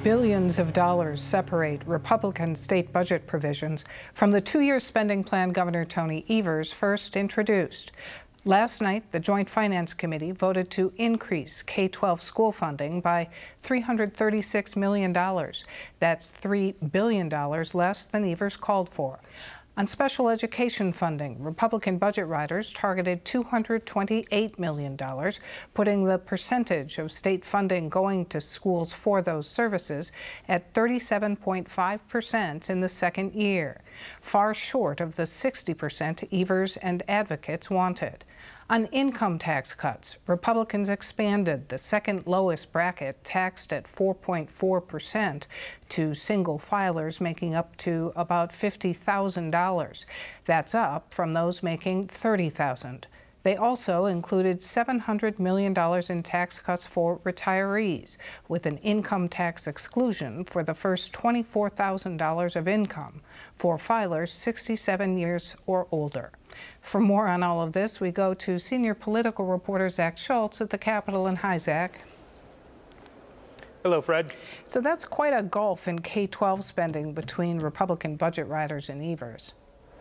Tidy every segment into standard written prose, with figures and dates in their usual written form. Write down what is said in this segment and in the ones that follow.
Billions of dollars separate Republican state budget provisions from the two-year spending plan Governor Tony Evers first introduced. Last night, the Joint Finance Committee voted to increase K-12 school funding by $336 million. That's $3 billion less than Evers called for. On special education funding, Republican budget riders targeted $228 million, putting the percentage of state funding going to schools for those services at 37.5% in the second year, far short of the 60% Evers and advocates wanted. On income tax cuts, Republicans expanded the second lowest bracket, taxed at 4.4%, to single filers making up to about $50,000. That's up from those making $30,000. They also included $700 million in tax cuts for retirees, with an income tax exclusion for the first $24,000 of income for filers 67 years or older. For more on all of this, we go to senior political reporter Zach Schultz at the Capitol. And hi, Zach. Hello, Fred. So that's quite a gulf in K-12 spending between Republican budget riders and Evers.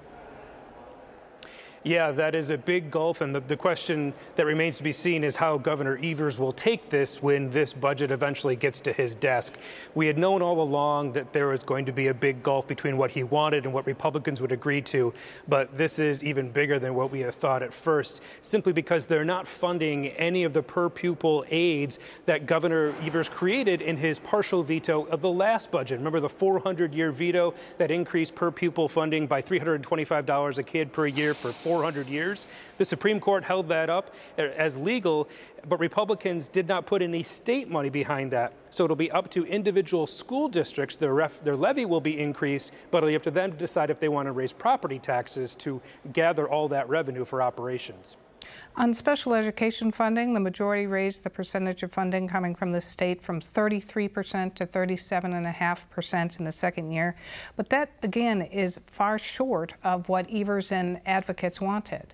Yeah, that is a big gulf, and the question that remains to be seen is how Governor Evers will take this when this budget eventually gets to his desk. We had known all along that there was going to be a big gulf between what he wanted and what Republicans would agree to, but this is even bigger than what we had thought at first, simply because they're not funding any of the per-pupil aids that Governor Evers created in his partial veto of the last budget. Remember the 400-year veto that increased per-pupil funding by $325 a kid per year for 400 years. The Supreme Court held that up as legal, but Republicans did not put any state money behind that. So it'll be up to individual school districts. Their levy will be increased, but it'll be up to them to decide if they want to raise property taxes to gather all that revenue for operations. On special education funding, the majority raised the percentage of funding coming from the state from 33% to 37.5% in the second year. But that, again, is far short of what Evers and advocates wanted.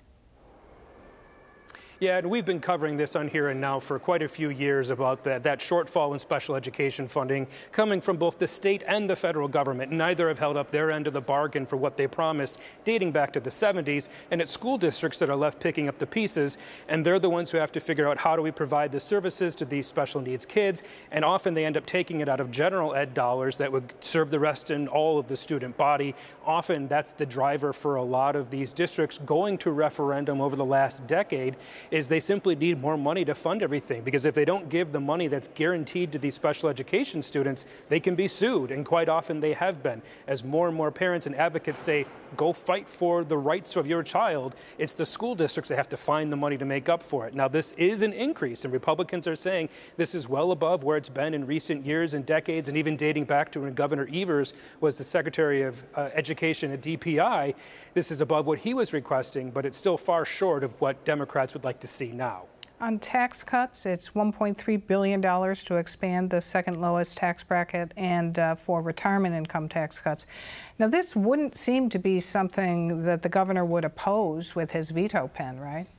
Yeah, and we've been covering this on Here and Now for quite a few years about that shortfall in special education funding coming from both the state and the federal government. Neither have held up their end of the bargain for what they promised dating back to the 70s, and it's school districts that are left picking up the pieces, and they're the ones who have to figure out how do we provide the services to these special needs kids, and often they end up taking it out of general ed dollars that would serve the rest in all of the student body. Often that's the driver for a lot of these districts going to referendum over the last decade, is they simply need more money to fund everything, because if they don't give the money that's guaranteed to these special education students, they can be sued, and quite often they have been. As more and more parents and advocates say, go fight for the rights of your child, it's the school districts that have to find the money to make up for it. Now, this is an increase, and Republicans are saying this is well above where it's been in recent years and decades, and even dating back to when Governor Evers was the Secretary of Education at DPI. This is above what he was requesting, but it's still far short of what Democrats would like to see now. On tax cuts, it's $1.3 billion to expand the second lowest tax bracket and for retirement income tax cuts. Now, this wouldn't seem to be something that the governor would oppose with his veto pen, right?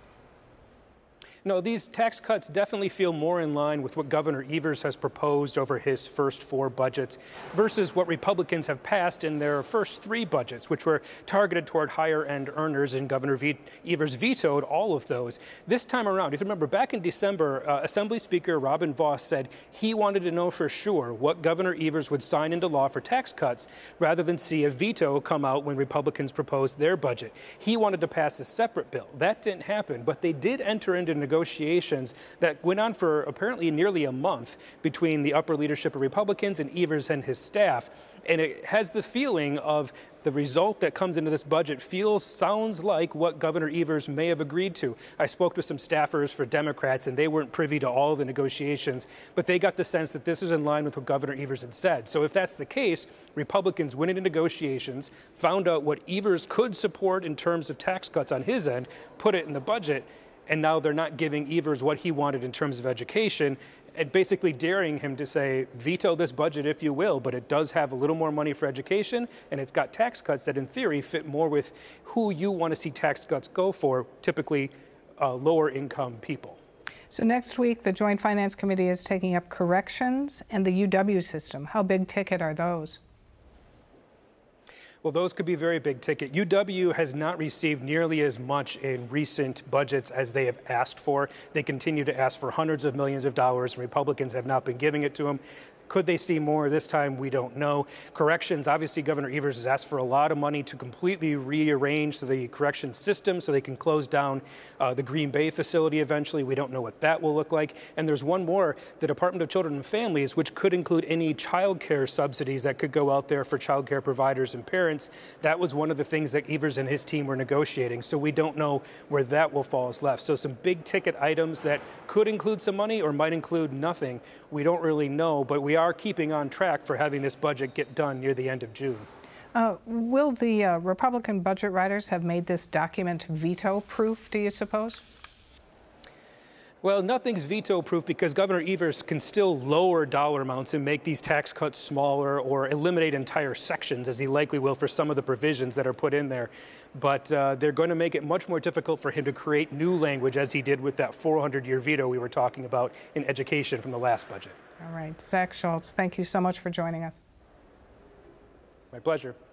No, these tax cuts definitely feel more in line with what Governor Evers has proposed over his first four budgets versus what Republicans have passed in their first three budgets, which were targeted toward higher-end earners, and Governor Evers vetoed all of those. This time around, if you remember, back in December, Assembly Speaker Robin Vos said he wanted to know for sure what Governor Evers would sign into law for tax cuts rather than see a veto come out when Republicans proposed their budget. He wanted to pass a separate bill. That didn't happen, but they did enter into negotiations that went on for apparently nearly a month between the upper leadership of Republicans and Evers and his staff. And it has the feeling of the result that comes into this budget sounds like what Governor Evers may have agreed to. I spoke to some staffers for Democrats, and they weren't privy to all the negotiations, but they got the sense that this is in line with what Governor Evers had said. So if that's the case, Republicans went into negotiations, found out what Evers could support in terms of tax cuts on his end, put it in the budget, and now they're not giving Evers what he wanted in terms of education, and basically daring him to say, veto this budget if you will, but it does have a little more money for education, and it's got tax cuts that in theory fit more with who you want to see tax cuts go for, typically lower income people. So next week, the Joint Finance Committee is taking up corrections and the UW system. How big ticket are those? Well, those could be very big ticket. UW has not received nearly as much in recent budgets as they have asked for. They continue to ask for hundreds of millions of dollars, and Republicans have not been giving it to them. Could they see more this time? We don't know. Corrections, obviously, Governor Evers has asked for a lot of money to completely rearrange the correction system so they can close down the Green Bay facility eventually. We don't know what that will look like. And there's one more, the Department of Children and Families, which could include any child care subsidies that could go out there for child care providers and parents. That was one of the things that Evers and his team were negotiating. So we don't know where that will fall as left. So some big ticket items that could include some money or might include nothing. We don't really know, but we are keeping on track for having this budget get done near the end of June. Will the Republican budget writers have made this document veto-proof, do you suppose? Well, nothing's veto-proof because Governor Evers can still lower dollar amounts and make these tax cuts smaller or eliminate entire sections, as he likely will for some of the provisions that are put in there. But they're going to make it much more difficult for him to create new language, as he did with that 400-year veto we were talking about in education from the last budget. All right. Zach Schultz, thank you so much for joining us. My pleasure.